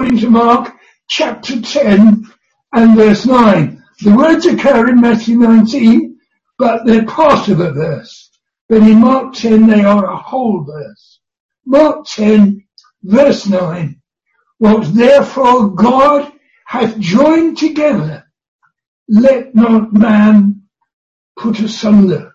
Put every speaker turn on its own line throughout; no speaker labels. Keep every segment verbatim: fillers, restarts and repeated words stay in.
to Mark chapter ten and verse nine. The words occur in Matthew nineteen, but they're part of a verse. But in Mark ten, they are a whole verse. Mark ten, verse nine. What therefore God hath joined together, let not man put asunder.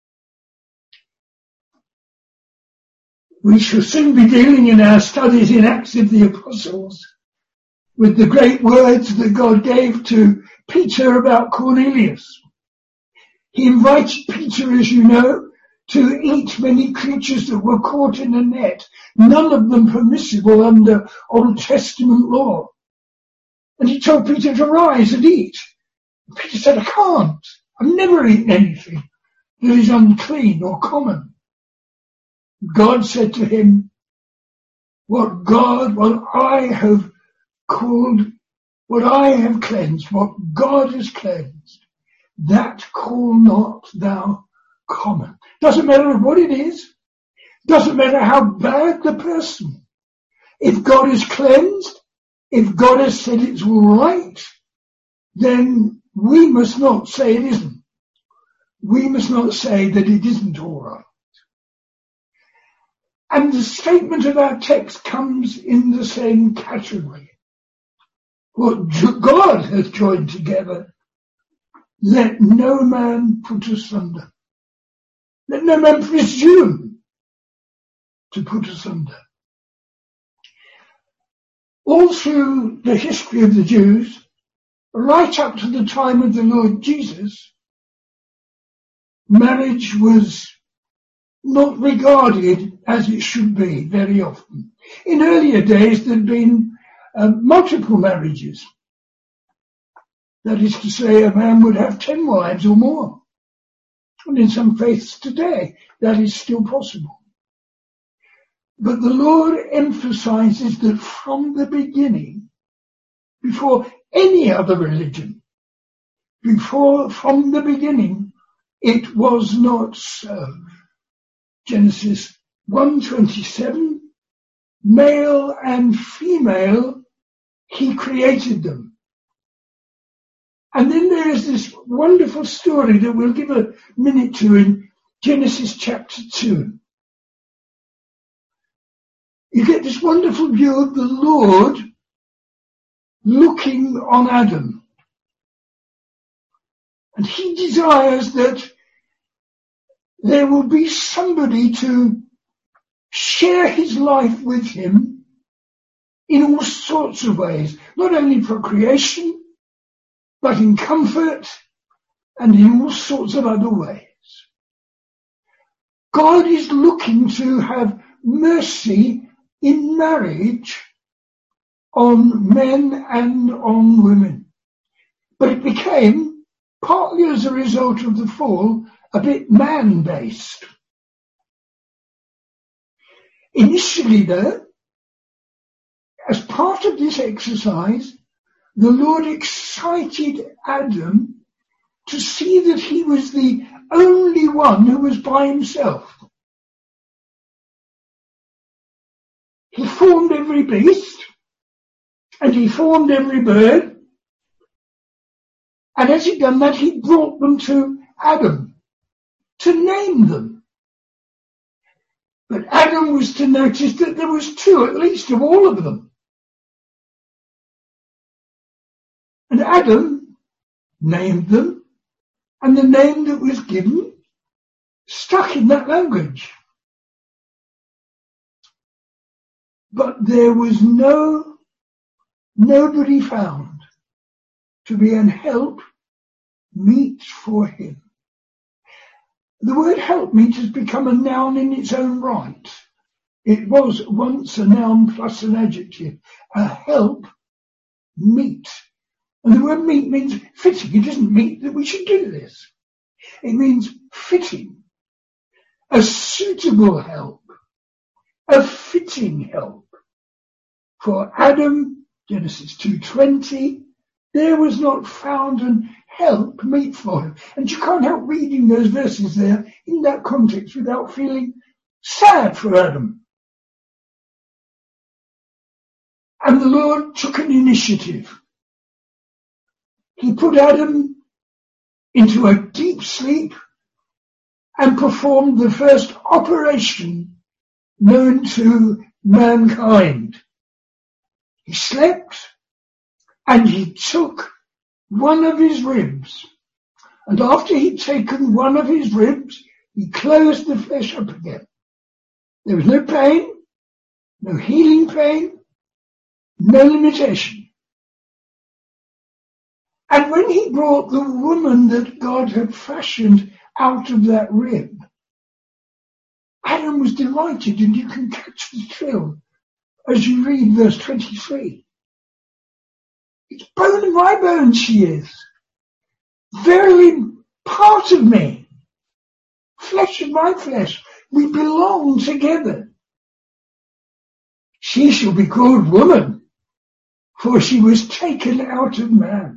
We shall soon be dealing in our studies in Acts of the Apostles with the great words that God gave to Peter about Cornelius. He invited Peter, as you know, to eat many creatures that were caught in a net, none of them permissible under Old Testament law. And he told Peter to rise and eat. Peter said, I can't. I've never eaten anything that is unclean or common. God said to him, what God, what I have called, what I have cleansed, what God has cleansed, that call not thou common. Doesn't matter what it is. Doesn't matter how bad the person. If God is cleansed, if God has said it's all right, then we must not say it isn't. We must not say that it isn't all right. And the statement of our text comes in the same category. What God has joined together, let no man put asunder. Let no man presume to put asunder. All through the history of the Jews, right up to the time of the Lord Jesus, marriage was not regarded as it should be very often. In earlier days, there had been uh, multiple marriages. That is to say, a man would have ten wives or more. And in some faiths today, that is still possible. But the Lord emphasizes that from the beginning, before any other religion, before, from the beginning, it was not so. Genesis one twenty-seven, male and female, he created them. And then there is this wonderful story that we'll give a minute to in Genesis chapter two. You get this wonderful view of the Lord looking on Adam. And he desires that there will be somebody to share his life with him in all sorts of ways, not only for creation, but in comfort and in all sorts of other ways. God is looking to have mercy in marriage on men and on women. But it became, partly as a result of the fall, a bit man-based. Initially, though, as part of this exercise, the Lord excited Adam to see that he was the only one who was by himself. He formed every beast, and he formed every bird, and as he'd done that, he brought them to Adam to name them. But Adam was to notice that there was two at least of all of them. And Adam named them, and the name that was given stuck in that language. But there was no, nobody found to be an help meet for him. The word helpmeet has become a noun in its own right. It was once a noun plus an adjective. A help meet. And the word meet means fitting. It doesn't mean that we should do this. It means fitting. A suitable help. A fitting help. For Adam, Genesis two twenty, there was not found an help meet for him. And you can't help reading those verses there in that context without feeling sad for Adam. And the Lord took an initiative. He put Adam into a deep sleep and performed the first operation known to mankind. He slept and he took one of his ribs. And after he'd taken one of his ribs, he closed the flesh up again. There was no pain, no healing pain, no limitation. And when he brought the woman that God had fashioned out of that rib, Adam was delighted, and you can catch the thrill as you read verse twenty-three. It's bone of my bones she is, verily part of me, flesh of my flesh, we belong together. She shall be called woman, for she was taken out of man.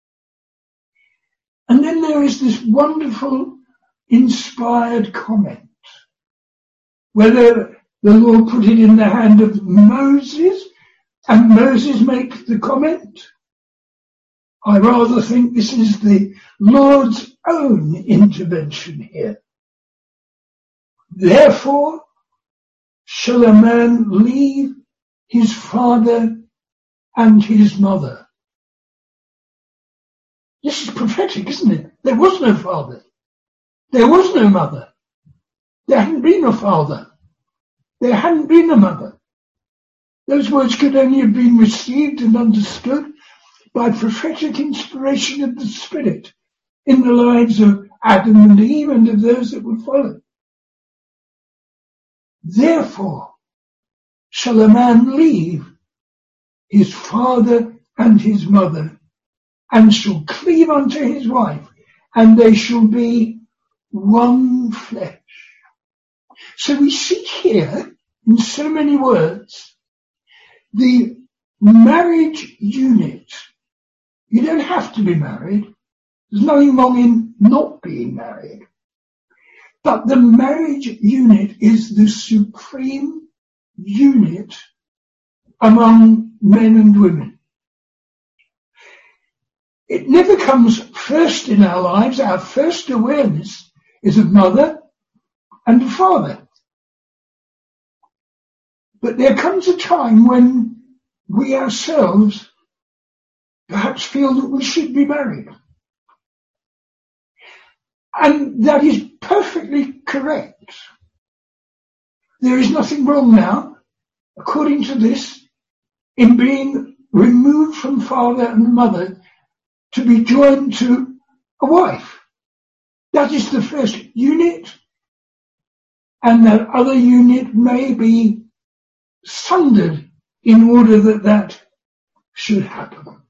And then there is this wonderful inspired comment. Whether the Lord put it in the hand of Moses and Moses makes the comment, I rather think this is the Lord's own intervention here. Therefore shall a man leave his father and his mother. This is prophetic, isn't it? There was no father. There was no mother. There hadn't been a father. There hadn't been a mother. Those words could only have been received and understood by prophetic inspiration of the Spirit in the lives of Adam and Eve and of those that would follow. Therefore shall a man leave his father and his mother, and shall cleave unto his wife, and they shall be one flesh. So we see here, in so many words, the marriage unit. You don't have to be married. There's nothing wrong in not being married. But the marriage unit is the supreme unit among men and women. It never comes first in our lives. Our first awareness is of mother and of father. But there comes a time when we ourselves perhaps feel that we should be married. And that is perfectly correct. There is nothing wrong now, according to this, in being removed from father and mother to be joined to a wife. That is the first unit, and that other unit may be sundered in order that that should happen.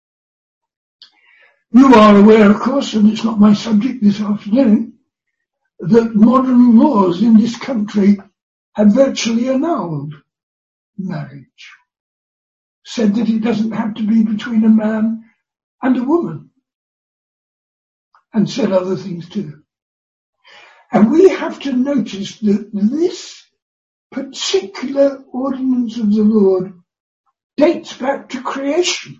You are aware, of course, and it's not my subject this afternoon, that modern laws in this country have virtually annulled marriage, said that it doesn't have to be between a man and a woman, and said other things too. And we have to notice that this particular ordinance of the Lord dates back to creation.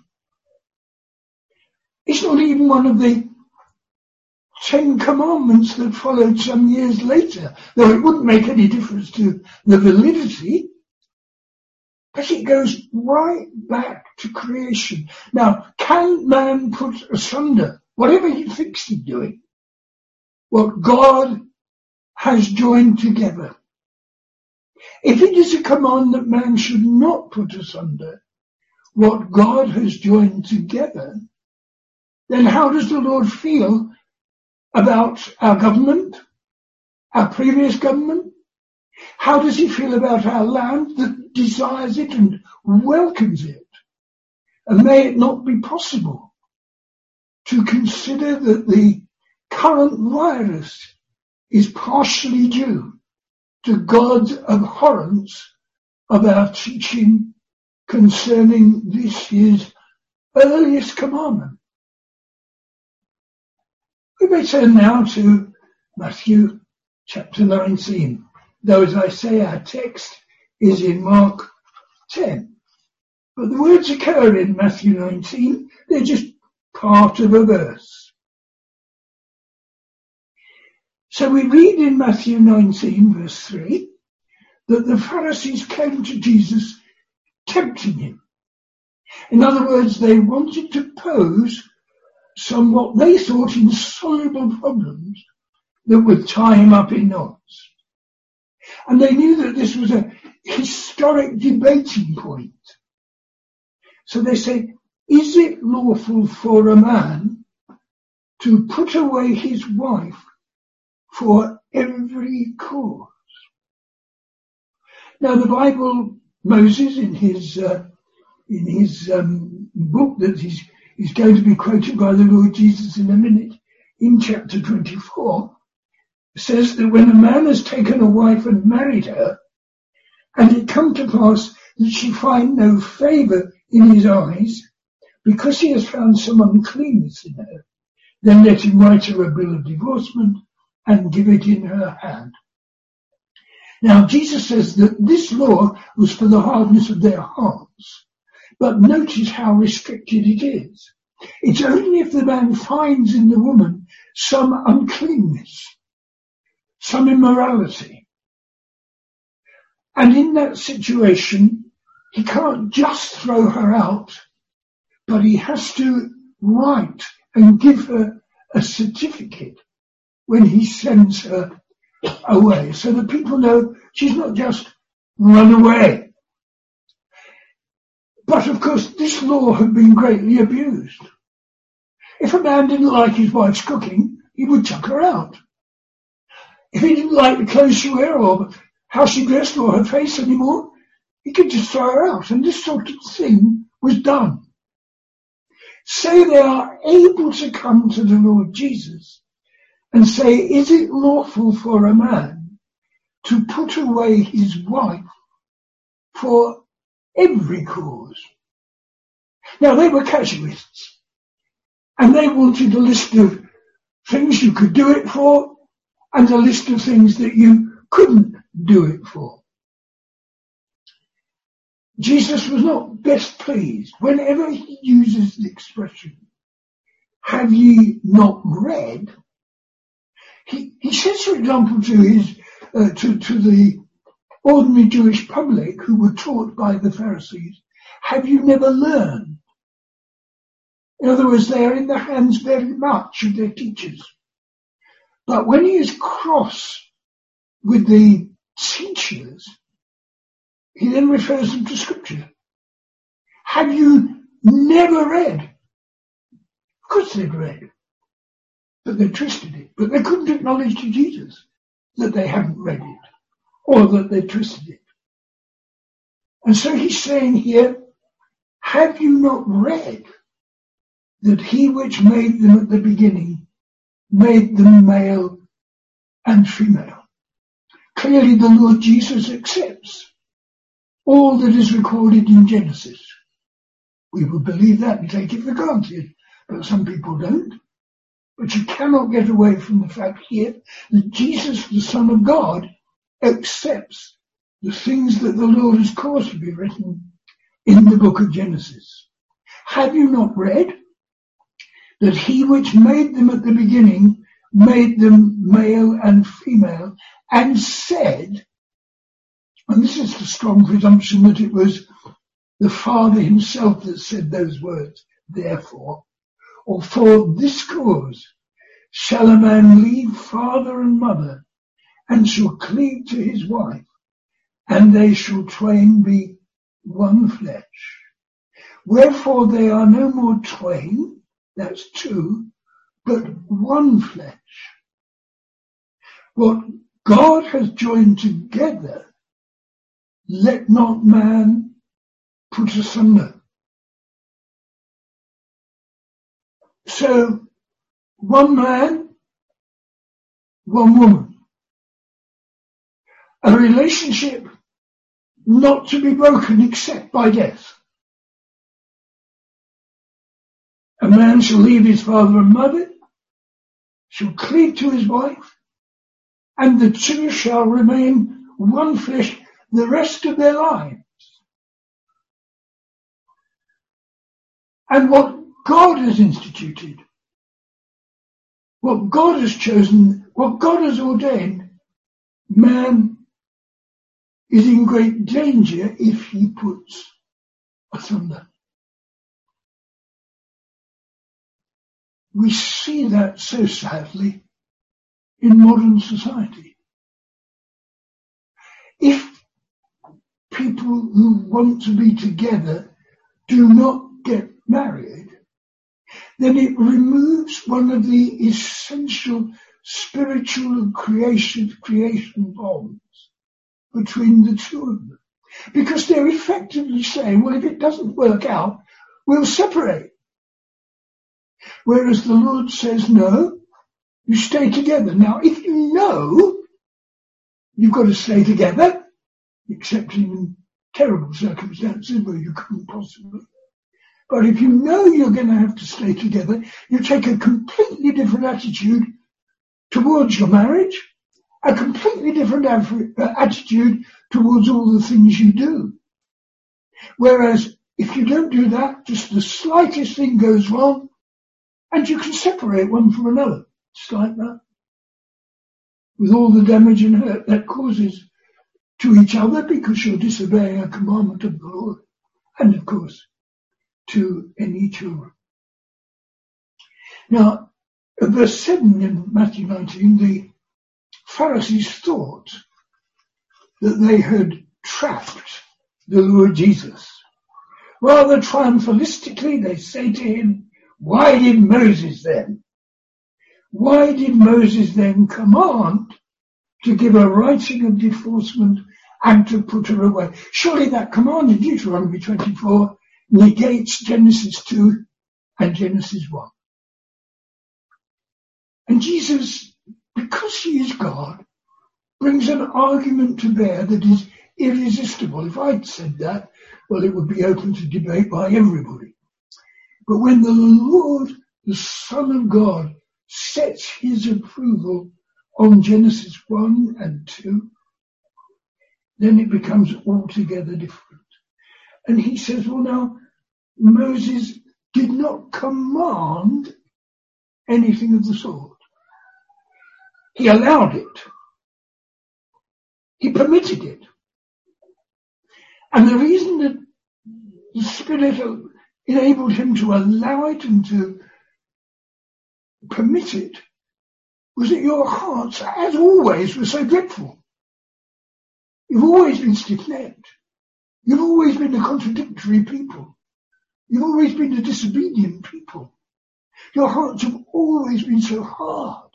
It's not even one of the Ten Commandments that followed some years later, though it wouldn't make any difference to the validity. But it goes right back to creation. Now, can man put asunder whatever he thinks he's doing, what God has joined together? If it is a command that man should not put asunder what God has joined together, then how does the Lord feel about our government, our previous government? How does he feel about our land that desires it and welcomes it? And may it not be possible to consider that the current virus is partially due to God's abhorrence of our teaching concerning this his earliest commandment? We may turn now to Matthew chapter nineteen, though as I say our text is in Mark ten. But the words occur in Matthew nineteen. They're just part of a verse. So we read in Matthew nineteen, verse three, that the Pharisees came to Jesus tempting him. In other words, they wanted to pose some what they thought insoluble problems that would tie him up in knots. And they knew that this was a historic debating point. So they say, is it lawful for a man to put away his wife for every cause? Now the Bible, Moses in his uh, in his um, book that he's, he's going to be quoted by the Lord Jesus in a minute, in chapter twenty-four, says that when a man has taken a wife and married her, and it come to pass that she find no favour in his eyes, because he has found some uncleanness in her, then let him write her a bill of divorcement and give it in her hand. Now Jesus says that this law was for the hardness of their hearts, but notice how restricted it is. It's only if the man finds in the woman some uncleanness, some immorality. And in that situation, he can't just throw her out, but he has to write and give her a certificate when he sends her away, so that people know she's not just run away. But of course, this law had been greatly abused. If a man didn't like his wife's cooking, he would chuck her out. If he didn't like the clothes she wore or how she dressed or her face anymore, he could just throw her out. And this sort of thing was done. So they are able to come to the Lord Jesus and say, is it lawful for a man to put away his wife for every cause? Now they were casuists, and they wanted a list of things you could do it for and a list of things that you couldn't do it for. Jesus was not best pleased whenever he uses the expression, have ye not read? He, he says, for example, to his, uh, to, to the ordinary Jewish public who were taught by the Pharisees, have you never learned? In other words, they are in the hands very much of their teachers. But when he is cross with the teachers, he then refers them to Scripture. Have you never read? Of course they'd read, but they twisted it. But they couldn't acknowledge to Jesus that they hadn't read it or that they twisted it. And so he's saying here, have you not read that he which made them at the beginning made them male and female? Clearly the Lord Jesus accepts all that is recorded in Genesis. We would believe that and take it for granted, but some people don't. But you cannot get away from the fact here that Jesus, the Son of God, accepts the things that the Lord has caused to be written in the book of Genesis. Have you not read that he which made them at the beginning made them male and female, and said, and this is the strong presumption that it was the Father himself that said those words, therefore, or for this cause shall a man leave father and mother, and shall cleave to his wife, and they shall twain be one flesh. Wherefore they are no more twain, that's two, but one flesh. What God has joined together, let not man put asunder. So, one man, one woman. A relationship not to be broken except by death. A man shall leave his father and mother, shall cleave to his wife, and the two shall remain one flesh the rest of their lives. and what God has instituted, what God has chosen, what God has ordained, man is in great danger if he puts asunder. We see that so sadly in modern society. If people who want to be together do not get married, then it removes one of the essential spiritual and creation, creation bonds between the two of them. Because they're effectively saying, well, if it doesn't work out, we'll separate. Whereas the Lord says, no, you stay together. Now, if you know you've got to stay together, except in terrible circumstances where you couldn't possibly, but if you know you're going to have to stay together, you take a completely different attitude towards your marriage, a completely different attitude towards all the things you do. Whereas if you don't do that, just the slightest thing goes wrong, and you can separate one from another, just like that, with all the damage and hurt that causes to each other because you're disobeying a commandment of the Lord, and of course, to any children. Now, at verse seven in Matthew nineteen, the Pharisees thought that they had trapped the Lord Jesus. Rather triumphalistically, they say to him, why did Moses then? Why did Moses then command to give a writing of divorcement and to put her away? Surely that command in Deuteronomy twenty-four negates Genesis two and Genesis one. And Jesus, because he is God, brings an argument to bear that is irresistible. If I'd said that, well, it would be open to debate by everybody. But when the Lord, the Son of God, sets his approval on Genesis one and two, then it becomes altogether different. And he says, well, now, Moses did not command anything of the sort. He allowed it. He permitted it. And the reason that the Spirit enabled him to allow it and to permit it was that your hearts, as always, were so dreadful. You've always been stiff-necked. You've always been a contradictory people. You've always been a disobedient people. Your hearts have always been so hard.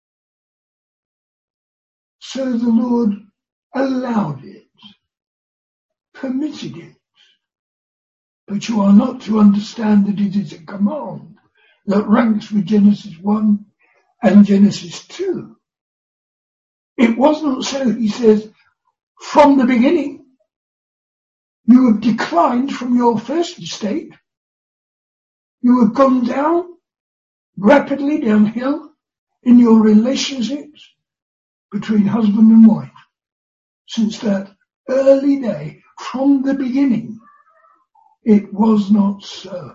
So the Lord allowed it, permitted it. But you are not to understand that it is a command that ranks with Genesis one and Genesis two. It was not so, he says, from the beginning. You have declined from your first estate. You have gone down, rapidly downhill in your relationships between husband and wife. Since that early day, from the beginning, it was not so.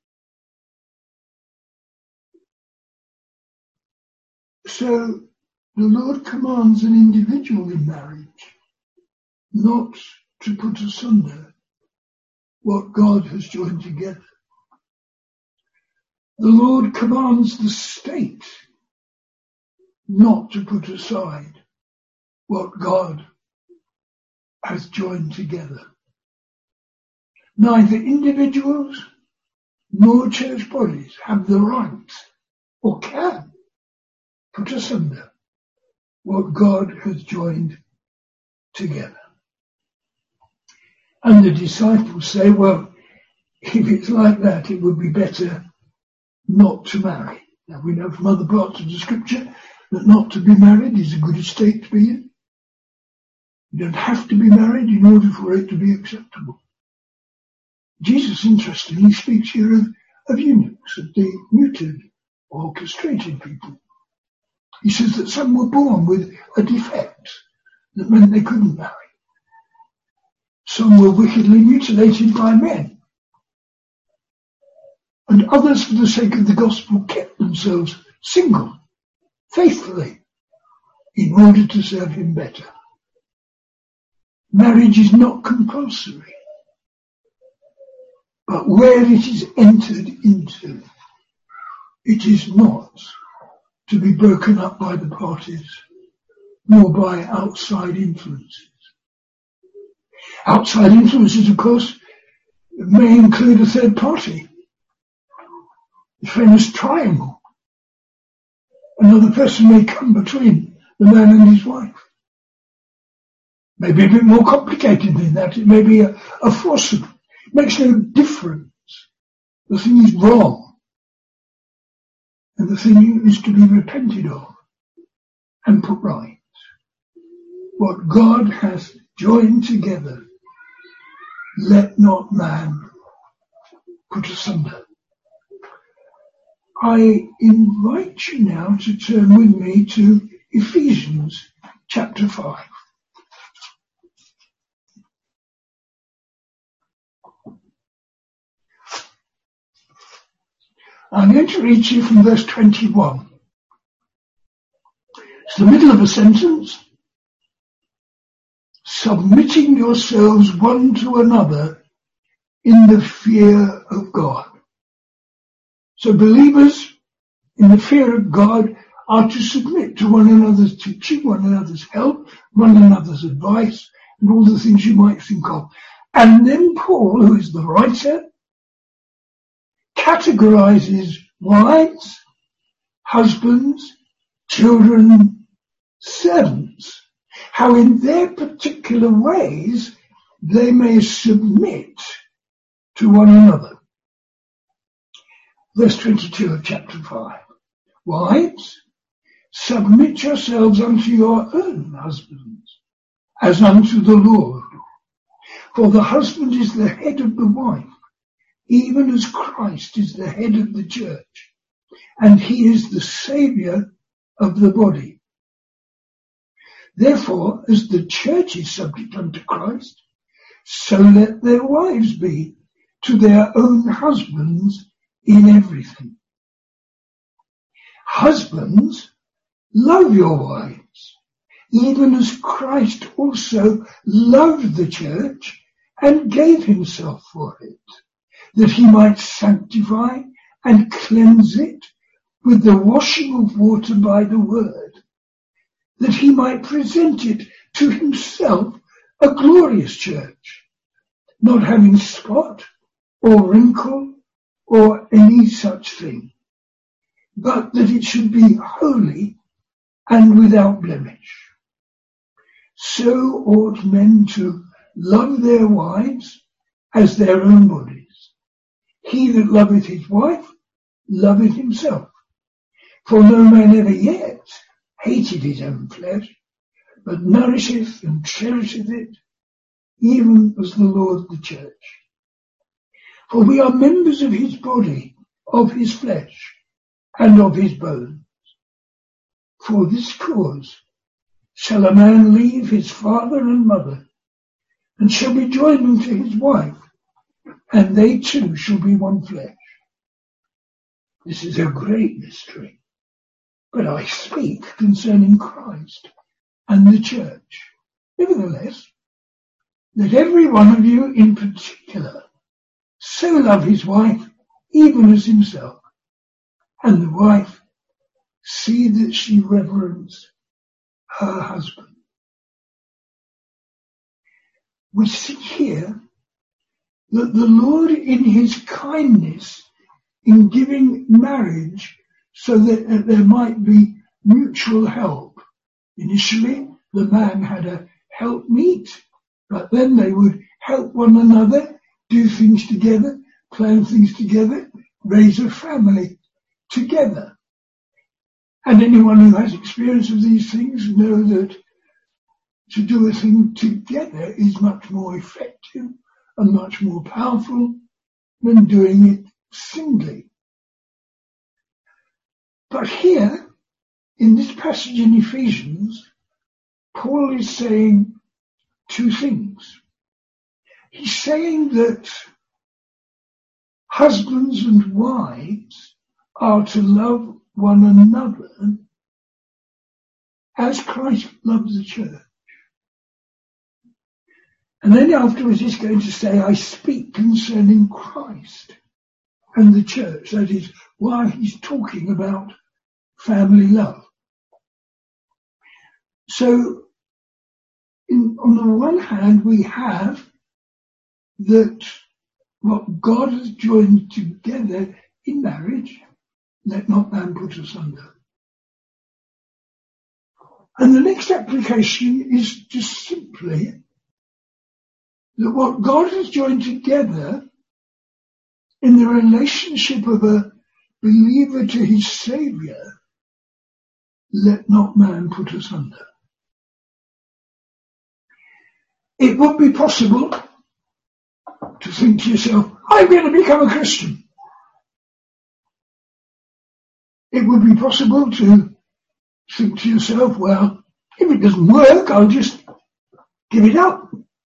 So the Lord commands an individual in marriage not to put asunder what God has joined together. The Lord commands the state not to put aside what God has joined together. Neither individuals nor church bodies have the right or can put asunder what God has joined together. And the disciples say, well, if it's like that, it would be better not to marry. Now we know from other parts of the scripture that not to be married is a good estate to be in. You don't have to be married in order for it to be acceptable. Jesus, interestingly, speaks here of, of eunuchs, of the neutered or castrated people. He says that some were born with a defect that meant they couldn't marry. Some were wickedly mutilated by men. and others for the sake of the gospel kept themselves single, faithfully, in order to serve him better. Marriage is not compulsory, but where it is entered into, it is not to be broken up by the parties, nor by outside influences. Outside influences, of course, may include a third party. The famous triangle. Another person may come between the man and his wife. Maybe a bit more complicated than that. It may be a, a foursome. It makes no difference. The thing is wrong. And the thing is to be repented of and put right. What God has joined together, let not man put asunder. I invite you now to turn with me to Ephesians chapter five. I'm going to read to you from verse twenty-one. It's the middle of a sentence. Submitting yourselves one to another in the fear of God. So believers in the fear of God are to submit to one another's teaching, one another's help, one another's advice, and all the things you might think of. And then Paul, who is the writer, categorizes wives, husbands, children, servants, how in their particular ways they may submit to one another. Verse twenty-two of chapter five. Wives, submit yourselves unto your own husbands, as unto the Lord. For the husband is the head of the wife, even as Christ is the head of the church, and he is the Saviour of the body. Therefore, as the church is subject unto Christ, so let their wives be to their own husbands in everything. Husbands, love your wives, even as Christ also loved the church and gave himself for it, that he might sanctify and cleanse it with the washing of water by the word, that he might present it to himself a glorious church, not having spot or wrinkle or any such thing, but that it should be holy and without blemish. So ought men to love their wives as their own bodies. He that loveth his wife loveth himself. For no man ever yet hated his own flesh, but nourisheth and cherisheth it, even as the Lord the church. For we are members of his body, of his flesh, and of his bones. For this cause shall a man leave his father and mother, and shall be joined unto his wife, and they two shall be one flesh. This is a great mystery, but I speak concerning Christ and the church. Nevertheless, let every one of you in particular so love his wife even as himself, and the wife see that she reverence her husband. We see here that the Lord in his kindness in giving marriage so that there might be mutual help. Initially, the man had a helpmeet, but then they would help one another, do things together, plan things together, raise a family together. And anyone who has experience of these things know that to do a thing together is much more effective and much more powerful than doing it singly. But here, in this passage in Ephesians, Paul is saying two things. He's saying that husbands and wives are to love one another as Christ loves the church. And then afterwards he's going to say, I speak concerning Christ and the church. That is why he's talking about family love. So in, on the one hand, we have that what God has joined together in marriage, let not man put asunder. And the next application is just simply that what God has joined together in the relationship of a believer to his Saviour, let not man put asunder. It would be possible to think to yourself, I'm going to become a Christian. It would be possible to think to yourself, well, if it doesn't work, I'll just give it up.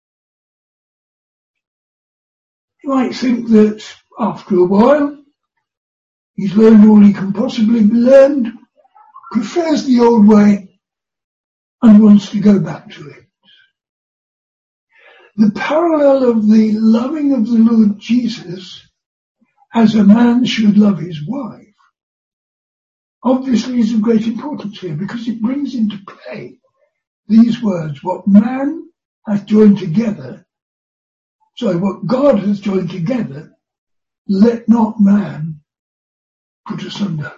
You might think that after a while, he's learned all he can possibly learn, prefers the old way, and wants to go back to it. The parallel of the loving of the Lord Jesus as a man should love his wife obviously is of great importance here, because it brings into play these words, what man has joined together, sorry, what God has joined together, let not man put asunder.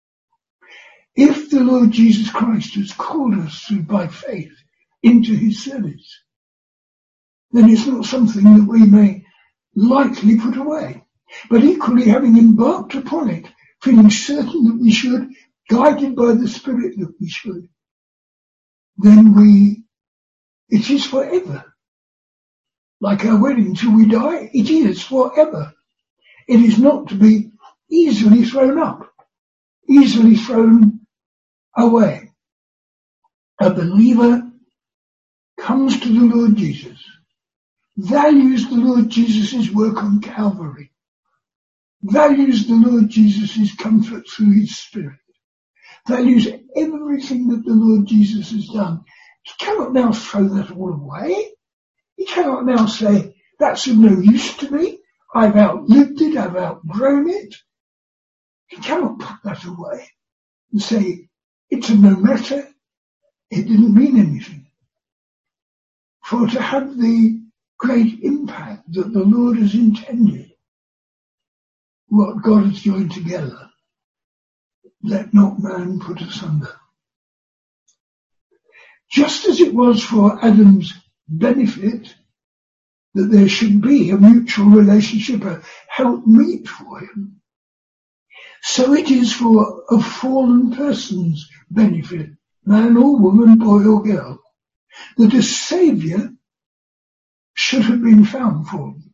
If the Lord Jesus Christ has called us through by faith into his service, then it's not something that we may lightly put away. But equally, having embarked upon it, feeling certain that we should, guided by the Spirit that we should, then we, it is forever. Like our wedding till we die, it is forever. It is not to be easily thrown up, easily thrown away. A believer comes to the Lord Jesus, values the Lord Jesus' work on Calvary, values the Lord Jesus' comfort through his Spirit, values everything that the Lord Jesus has done. He cannot now throw that all away. He cannot now say, that's of no use to me. I've outlived it. I've outgrown it. He cannot put that away and say, it's of no matter. It didn't mean anything. For to have the great impact that the Lord has intended, what God has joined together, let not man put asunder. Just as it was for Adam's benefit that there should be a mutual relationship, a helpmeet for him, so it is for a fallen person's benefit, man or woman, boy or girl, that a Saviour should have been found for them.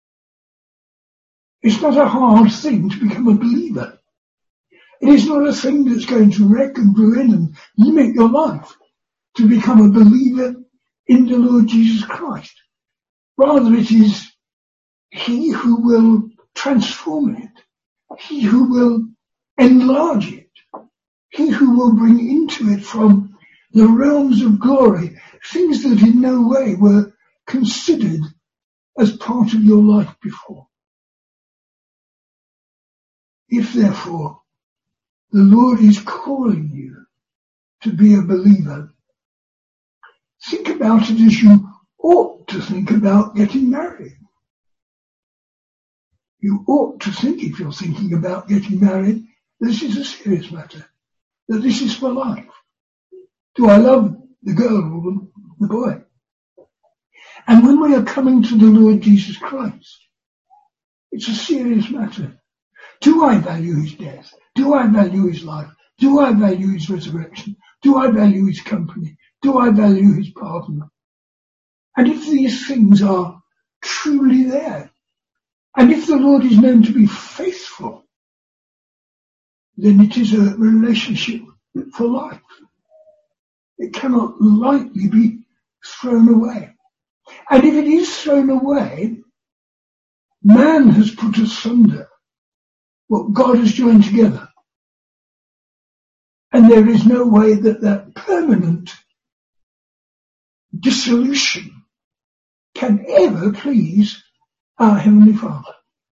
It's not a hard thing to become a believer. It is not a thing that's going to wreck and ruin and limit your life to become a believer in the Lord Jesus Christ. Rather, it is he who will transform it, he who will enlarge it, he who will bring into it from the realms of glory things that in no way were considered as part of your life before. If therefore the Lord is calling you to be a believer, think about it as you ought to think about getting married. You ought to think, if you're thinking about getting married, this is a serious matter, that this is for life. Do I love the girl or the boy? And when we are coming to the Lord Jesus Christ, it's a serious matter. Do I value his death? Do I value his life? Do I value his resurrection? Do I value his company? Do I value his pardon? And if these things are truly there, and if the Lord is known to be faithful, then it is a relationship for life. It cannot lightly be thrown away. And if it is thrown away, Man has put asunder what God has joined together. And there is no way that that permanent dissolution can ever please our Heavenly Father.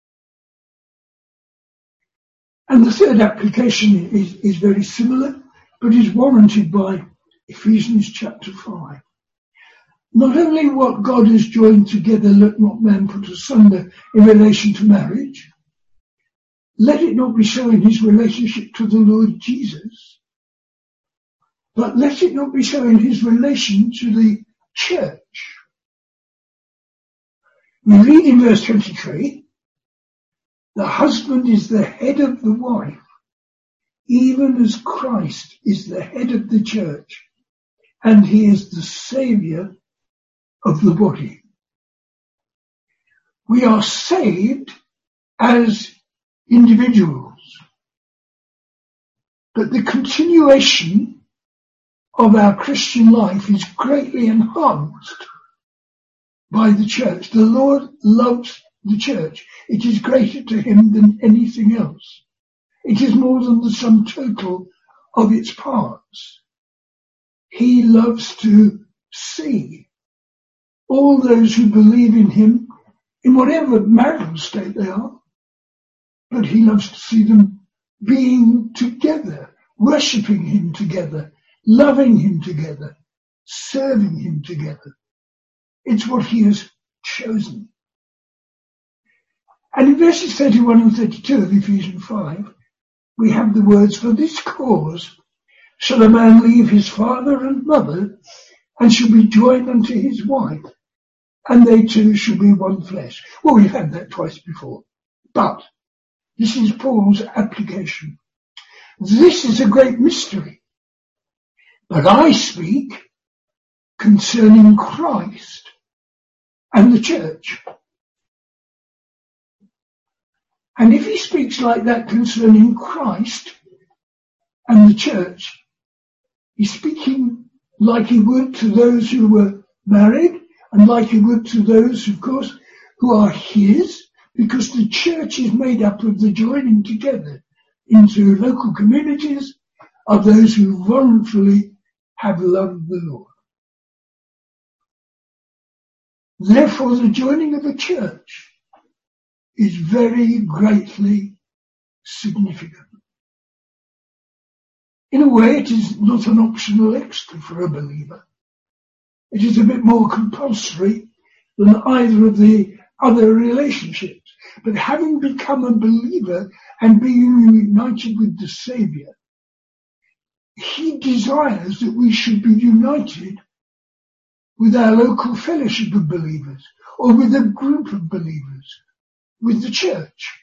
And the third application is, is very similar, but is warranted by Ephesians chapter five. Not only what God has joined together, let not man put asunder in relation to marriage. Let it not be so in his relationship to the Lord Jesus, but let it not be so in his relation to the church. We read in verse twenty-three, the husband is the head of the wife, even as Christ is the head of the church, and he is the Saviour of the body. We are saved as individuals, but the continuation of our Christian life is greatly enhanced by the church. The Lord loves the church. It is greater to him than anything else. It is more than the sum total of its parts. He loves to see all those who believe in him, in whatever marital state they are, but he loves to see them being together, worshipping him together, loving him together, serving him together. It's what he has chosen. And in verses thirty-one and thirty-two of Ephesians five, we have the words, for this cause shall a man leave his father and mother, and shall be joined unto his wife, and they two shall be one flesh. Well, we've had that twice before, but this is Paul's application. This is a great mystery, but I speak concerning Christ and the church. And if he speaks like that concerning Christ and the church, he's speaking like he would to those who were married, and like he would to those, of course, who are his, because the church is made up of the joining together into local communities of those who voluntarily have loved the Lord. Therefore, the joining of a church is very greatly significant. In a way, it is not an optional extra for a believer. It is a bit more compulsory than either of the other relationships. But having become a believer and being united with the Saviour, he desires that we should be united with our local fellowship of believers, or with a group of believers, with the church.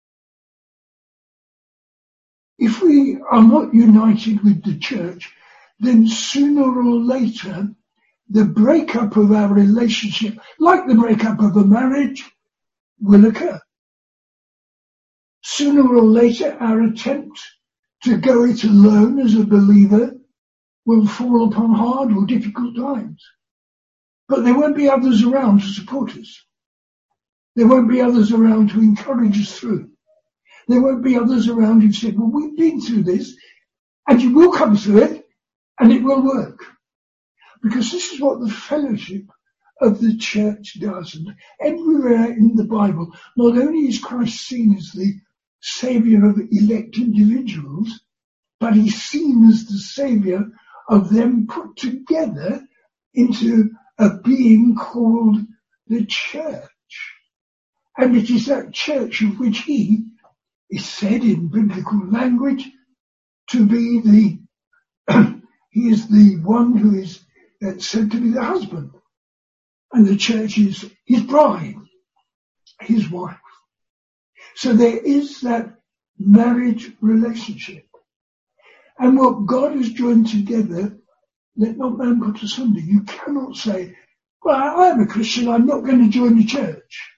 If we are not united with the church, then sooner or later the breakup of our relationship, like the breakup of a marriage, will occur. Sooner or later our attempt to go it alone as a believer will fall upon hard or difficult times. But there won't be others around to support us. There won't be others around to encourage us through. There won't be others around who said, well, we've been through this, and you will come through it, and it will work. Because this is what the fellowship of the church does. And everywhere in the Bible, not only is Christ seen as the Saviour of elect individuals, but he's seen as the Saviour of them put together into a being called the church. And it is that church of which he is said in biblical language to be the, he is the one who is said to be the husband. And the church is his bride, his wife. So there is that marriage relationship. And what God has joined together, let not man put asunder. You cannot say, well, I am a Christian, I'm not going to join the church.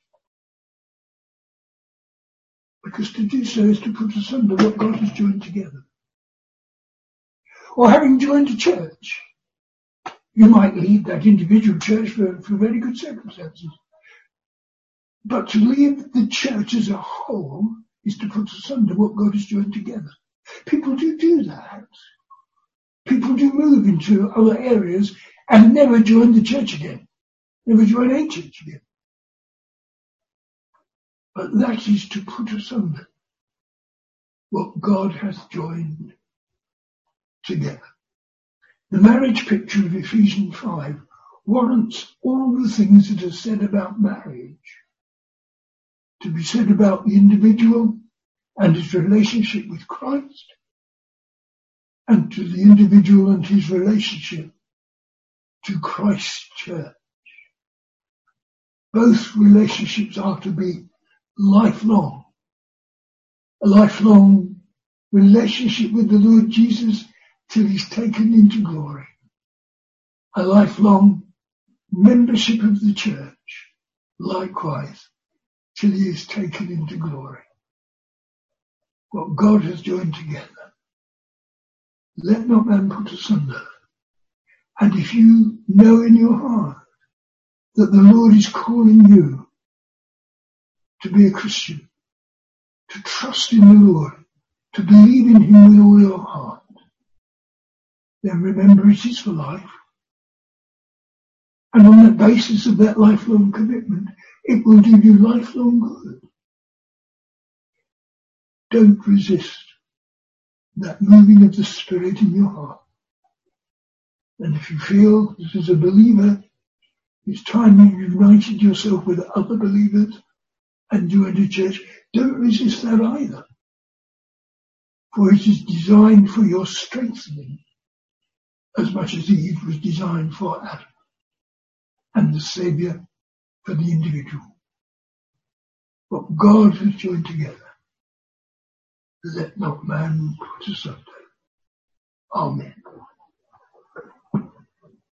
Because to do so is to put asunder what God has joined together. Or having joined a church, you might leave that individual church for, for very good circumstances. But to leave the church as a whole is to put asunder what God has joined together. People do do that. People do move into other areas and never join the church again. Never join a church again. But that is to put asunder what God has joined together. The marriage picture of Ephesians five warrants all the things that are said about marriage to be said about the individual and his relationship with Christ, and to the individual and his relationship to Christ's church. Both relationships are to be lifelong. A lifelong relationship with the Lord Jesus till he's taken into glory. A lifelong membership of the church, likewise, till he is taken into glory. What God has joined together, let not man put asunder. And if you know in your heart that the Lord is calling you to be a Christian, to trust in the Lord, to believe in him with all your heart, then remember it is for life. And on the basis of that lifelong commitment, it will do you lifelong good. Don't resist that moving of the Spirit in your heart. And if you feel that as a believer, it's time you've united yourself with other believers and joined a church, don't resist that either. For it is designed for your strengthening as much as Eve was designed for Adam, and the Saviour for the individual. What God has joined together, let not man put asunder. Amen.